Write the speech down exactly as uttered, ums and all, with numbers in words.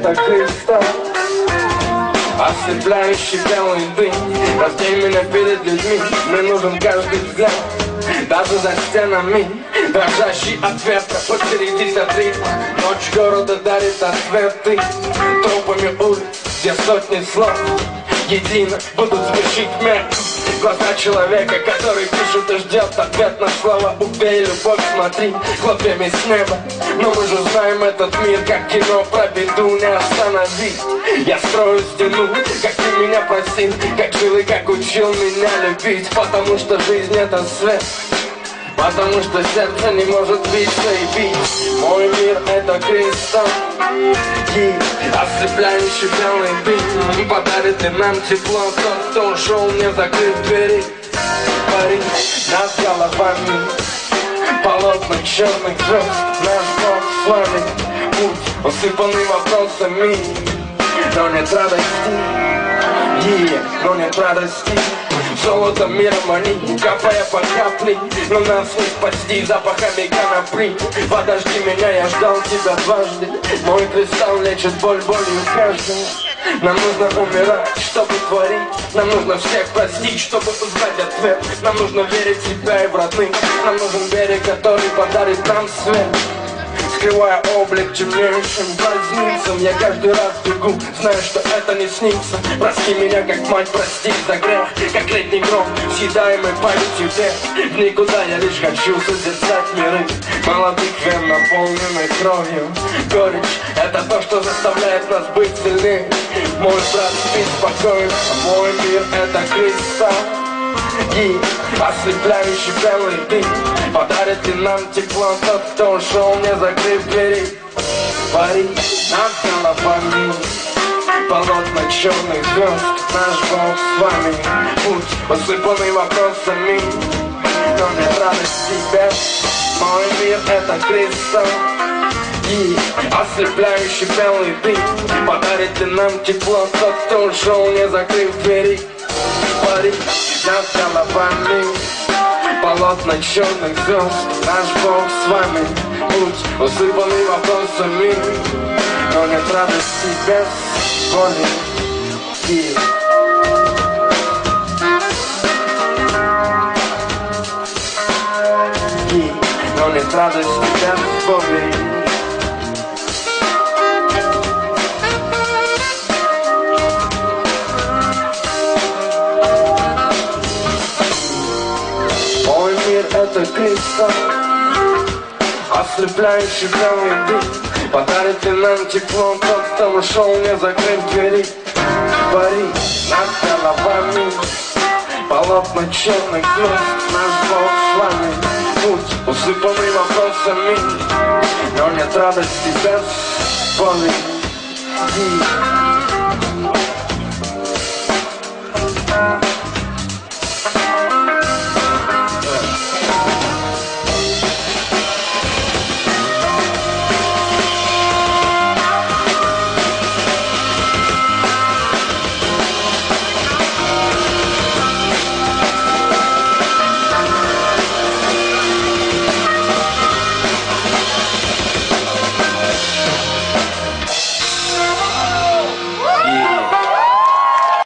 это кристалл, ослепляющий белый дым. Раздень меня перед людьми, мне нужен каждый взгляд, даже за стенами, дрожащий от ветра. Подсередись от ритма, ночь города дарит ответы тропами улиц, где сотни слов едино будут звучить мягко. Глаза человека, который пишет и ждет ответ на слова. Убей любовь, смотри, хлопьями с неба. Но мы же знаем этот мир, как кино про беду. Не остановить, я строю стену, как ты меня просил, как жил и как учил меня любить. Потому что жизнь это свет, потому что сердце не может биться и бить. Мой мир это кристалл, и ослепляющий белый дым подарит ли нам тепло тот, кто ушел, не закрыв двери. Пари над головами полотна черных звезд. Наш Бог с вами, путь усыпанный вопросами, но нет радости, yeah, но нет радости. Золотом мира мани, капая по капле, но нас не спасти запахами конопли. Подожди меня, я ждал тебя дважды. Мой кристалл лечит боль болью каждого. Нам нужно умирать, чтобы творить. Нам нужно всех простить, чтобы узнать ответ. Нам нужно верить в себя и в родных. Нам нужен берег, который подарит нам свет. Скрывая облик темнеющим глазницам, я каждый раз бегу, знаю, что это не снится. Прости меня, как мать, прости за грех, как летний гром, съедаемый памятью тех. В никуда я лишь хочу созерцать миры молодых вен, наполненных кровью. Горечь — это то, что заставляет нас быть сильнее. Мой брат спит спокойно, а мой мир — это кристалл, и ослепляющий белый дым подарит ли нам тепло тот, кто ушел, не закрыв двери. Пари над головами полотна черных звезд. Наш Бог с вами, путь усыпанный вопросами, но нет радости без. Мой мир это кристалл, и ослепляющий белый дым подарит ли нам тепло тот, кто ушел, не закрыв двери. Пари над головами полотна черных звезд. Наш Бог с вами, путь усыпанный вопросами, но нет радости без боли. Yeah. Yeah. Но нет радости без боли. Это кристалл, ослепляющий белый дым подарит ли нам тепло тот, кто ушел, не закрыв двери. Пари над головами полотна черных звезд. Наш Бог с вами, путь усыпанный вопросами, но нет радости без боли.